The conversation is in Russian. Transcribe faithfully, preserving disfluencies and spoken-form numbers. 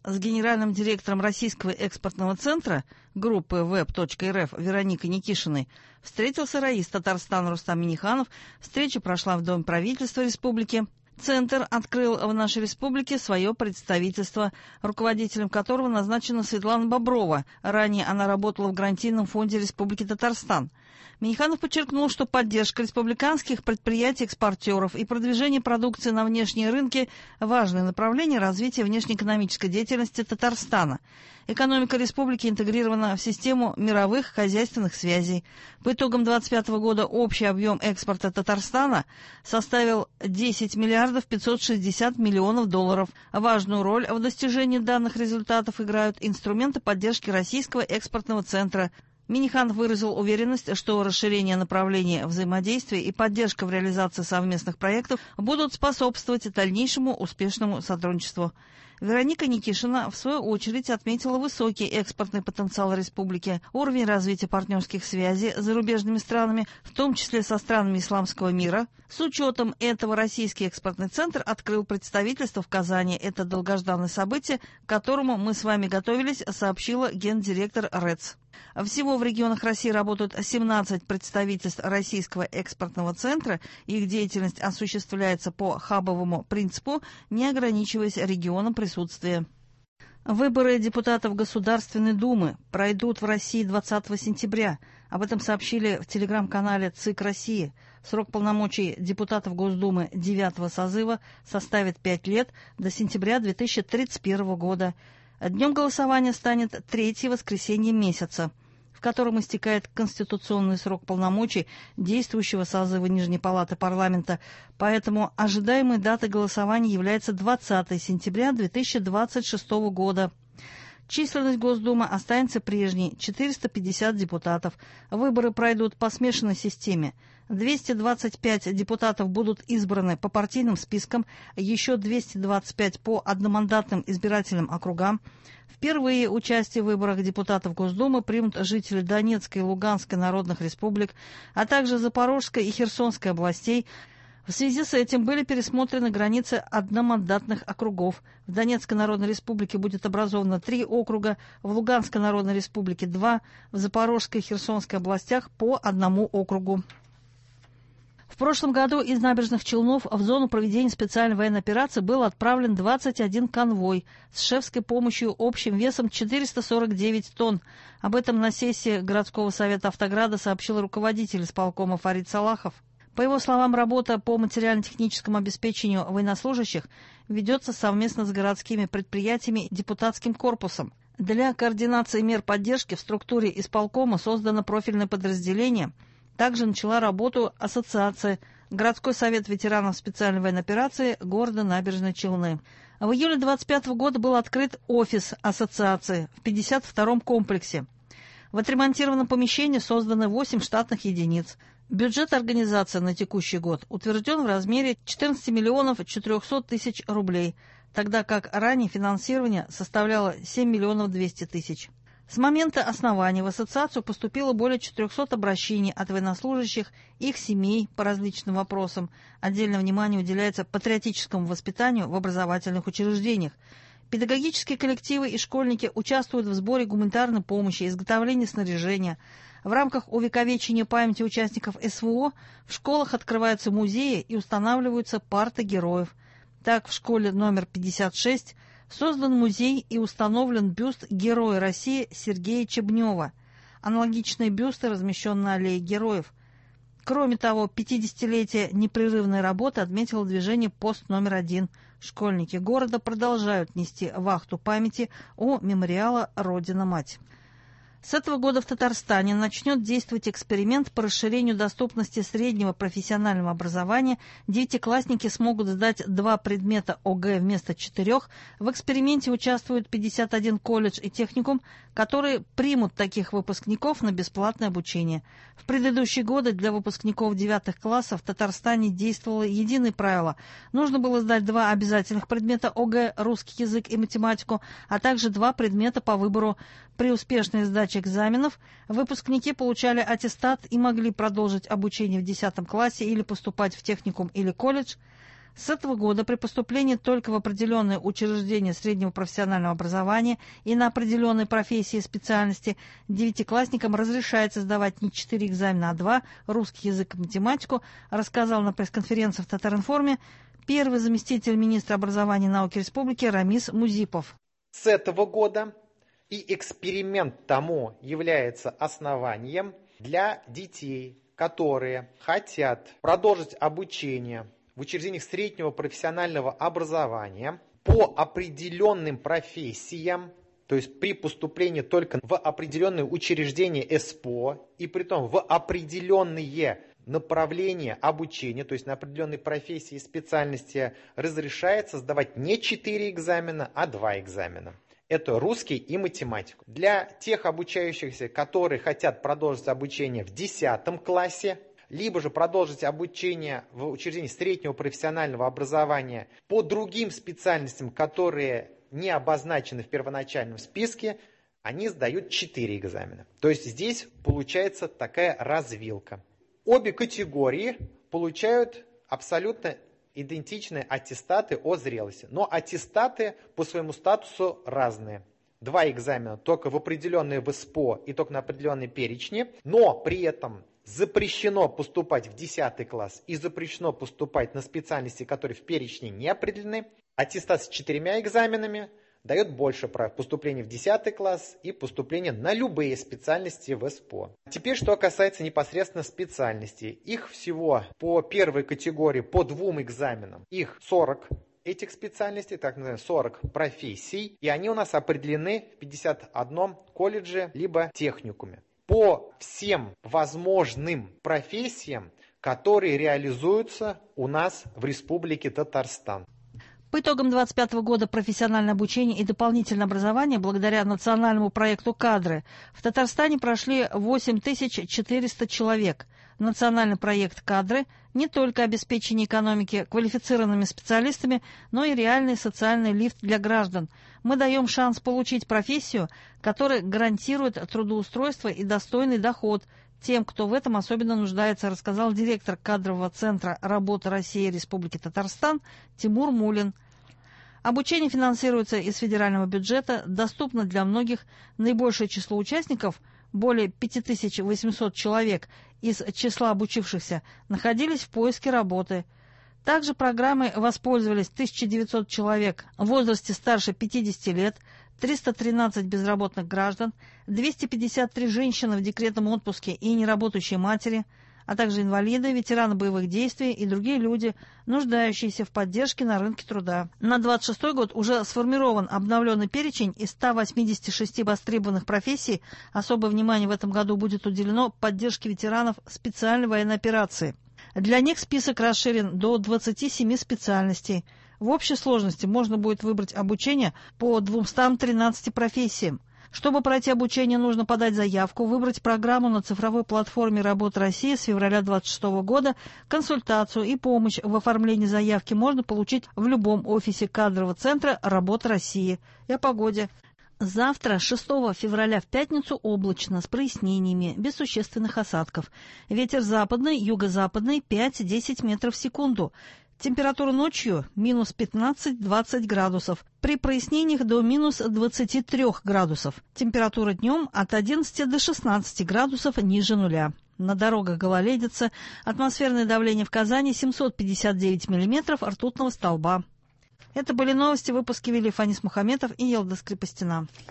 с генеральным директором Российского экспортного центра группы веб точка эр эф Вероникой Никишиной встретился раис Татарстана Рустам Минниханов. Встреча прошла в Доме правительства республики. Центр открыл в нашей республике свое представительство, руководителем которого назначена Светлана Боброва. Ранее она работала в гарантийном фонде Республики Татарстан. Минниханов подчеркнул, что поддержка республиканских предприятий-экспортеров и продвижение продукции на внешние рынки – важное направление развития внешнеэкономической деятельности Татарстана. Экономика республики интегрирована в систему мировых хозяйственных связей. По итогам две тысячи двадцать пятого года общий объем экспорта Татарстана составил десять миллиардов пятьсот шестьдесят миллионов долларов. Важную роль в достижении данных результатов играют инструменты поддержки Российского экспортного центра. Минниханов выразил уверенность, что расширение направления взаимодействия и поддержка в реализации совместных проектов будут способствовать дальнейшему успешному сотрудничеству. Вероника Никишина, в свою очередь, отметила высокий экспортный потенциал республики, уровень развития партнерских связей с зарубежными странами, в том числе со странами исламского мира. С учетом этого Российский экспортный центр открыл представительство в Казани. Это долгожданное событие, к которому мы с вами готовились, сообщила гендиректор РЭЦ. Всего в регионах России работают семнадцать представительств Российского экспортного центра. Их деятельность осуществляется по хабовому принципу, не ограничиваясь регионом присутствия. Выборы депутатов Государственной Думы пройдут в России двадцатого сентября. Об этом сообщили в телеграм-канале ЦИК России. Срок полномочий депутатов Госдумы девятого созыва составит пять лет до сентября две тысячи тридцать первого года. Днем голосования станет третье воскресенье месяца, в котором истекает конституционный срок полномочий действующего созыва Нижней палаты парламента. Поэтому ожидаемой датой голосования является двадцатого сентября две тысячи двадцать шестого года. Численность Госдумы останется прежней – четыреста пятьдесят депутатов. Выборы пройдут по смешанной системе. двести двадцать пять депутатов будут избраны по партийным спискам, еще двести двадцать пять по одномандатным избирательным округам. Впервые участие в выборах депутатов Госдумы примут жители Донецкой и Луганской народных республик, а также Запорожской и Херсонской областей. В связи с этим были пересмотрены границы одномандатных округов. В Донецкой Народной Республике будет образовано три округа, в Луганской Народной Республике два, в Запорожской и Херсонской областях по одному округу. В прошлом году из Набережных Челнов в зону проведения специальной военной операции был отправлен двадцать один конвой с шефской помощью общим весом четыреста сорок девять тонн. Об этом на сессии городского совета Автограда сообщил руководитель исполкома Фарид Салахов. По его словам, работа по материально-техническому обеспечению военнослужащих ведется совместно с городскими предприятиями и депутатским корпусом. Для координации мер поддержки в структуре исполкома создано профильное подразделение. Также начала работу ассоциация «Городской совет ветеранов специальной военной операции города Набережные Челны». В июле две тысячи двадцать пятого года был открыт офис ассоциации в пятьдесят втором комплексе. В отремонтированном помещении созданы восемь штатных единиц. Бюджет организации на текущий год утвержден в размере четырнадцать миллионов четыреста тысяч рублей, тогда как ранее финансирование составляло семь миллионов двести тысяч. С момента основания в ассоциацию поступило более четырехсот обращений от военнослужащих, их семей по различным вопросам. Отдельное внимание уделяется патриотическому воспитанию в образовательных учреждениях. Педагогические коллективы и школьники участвуют в сборе гуманитарной помощи, изготовлении снаряжения. В рамках увековечения памяти участников СВО в школах открываются музеи и устанавливаются парты героев. Так, в школе номер пятьдесят шесть создан музей и установлен бюст Героя России Сергея Чебнева. Аналогичные бюсты размещены на аллее героев. Кроме того, пятидесятилетие непрерывной работы отметило движение «Пост номер один». Школьники города продолжают нести вахту памяти о мемориала «Родина-мать». С этого года в Татарстане начнет действовать эксперимент по расширению доступности среднего профессионального образования. Девятиклассники смогут сдать два предмета ОГЭ вместо четырех. В эксперименте участвуют пятьдесят один колледж и техникум, которые примут таких выпускников на бесплатное обучение. В предыдущие годы для выпускников девятых классов в Татарстане действовало единое правило. Нужно было сдать два обязательных предмета ОГЭ, русский язык и математику, а также два предмета по выбору. При успешной сдаче экзаменов выпускники получали аттестат и могли продолжить обучение в десятом классе или поступать в техникум или колледж. С этого года при поступлении только в определенные учреждения среднего профессионального образования и на определенные профессии и специальности девятиклассникам разрешается сдавать не четыре экзамена, а два – русский язык и математику, рассказал на пресс-конференции в Татаринформе первый заместитель министра образования и науки Республики Рамис Музипов. С этого года и эксперимент тому является основанием для детей, которые хотят продолжить обучение в учреждениях среднего профессионального образования по определенным профессиям, то есть при поступлении только в определенные учреждения ЭСПО и притом в определенные направления обучения, то есть на определенные профессии и специальности разрешается сдавать не четыре экзамена, а два экзамена. Это русский и математику. Для тех обучающихся, которые хотят продолжить обучение в десятом классе, либо же продолжить обучение в учреждении среднего профессионального образования по другим специальностям, которые не обозначены в первоначальном списке, они сдают четыре экзамена. То есть здесь получается такая развилка. Обе категории получают абсолютно идентичные аттестаты о зрелости. Но аттестаты по своему статусу разные. Два экзамена только в определенные в ЭСПО и только на определенные перечни, но при этом запрещено поступать в десятый класс и запрещено поступать на специальности, которые в перечне не определены. Аттестат с четырьмя экзаменами дает больше прав поступления в десятый класс и поступления на любые специальности в ЭСПО. Теперь, что касается непосредственно специальностей. Их всего по первой категории, по двум экзаменам, их сорок этих специальностей, так называемых сорок профессий, и они у нас определены в пятидесяти одном колледже либо техникуме. По всем возможным профессиям, которые реализуются у нас в Республике Татарстан. По итогам две тысячи двадцать пятого года профессиональное обучение и дополнительное образование благодаря национальному проекту «Кадры» в Татарстане прошли восемь тысяч четыреста человек. Национальный проект «Кадры» не только обеспечение экономики квалифицированными специалистами, но и реальный социальный лифт для граждан. Мы даем шанс получить профессию, которая гарантирует трудоустройство и достойный доход тем, кто в этом особенно нуждается, рассказал директор кадрового центра работы России Республики Татарстан Тимур Мулин. Обучение финансируется из федерального бюджета, доступно для многих. Наибольшее число участников, более пять тысяч восемьсот человек из числа обучившихся, находились в поиске работы. Также программой воспользовались тысяча девятьсот человек в возрасте старше пятидесяти лет, триста тринадцать безработных граждан, двести пятьдесят три женщины в декретном отпуске и неработающие матери, а также инвалиды, ветераны боевых действий и другие люди, нуждающиеся в поддержке на рынке труда. На двадцать шестой год уже сформирован обновленный перечень из ста восьмидесяти шести востребованных профессий. Особое внимание в этом году будет уделено поддержке ветеранов специальной военной операции. Для них список расширен до двадцати семи специальностей. В общей сложности можно будет выбрать обучение по двумстам тринадцати профессиям. Чтобы пройти обучение, нужно подать заявку, выбрать программу на цифровой платформе «Работа России» с февраля двадцать шестого года. Консультацию и помощь в оформлении заявки можно получить в любом офисе кадрового центра «Работа России». И о погоде. Завтра, шестого февраля, в пятницу, облачно, с прояснениями, без существенных осадков. Ветер западный, юго-западный, пять-десять метров в секунду. Температура ночью минус пятнадцать-двадцать градусов. При прояснениях до минус двадцати трёх градусов. Температура днем от одиннадцати до шестнадцати градусов ниже нуля. На дорогах гололедица. Атмосферное давление в Казани семьсот пятьдесят девять миллиметров ртутного столба. Это были новости. Выпуски вели Фанис Мухаметов и Елда Скрипостина.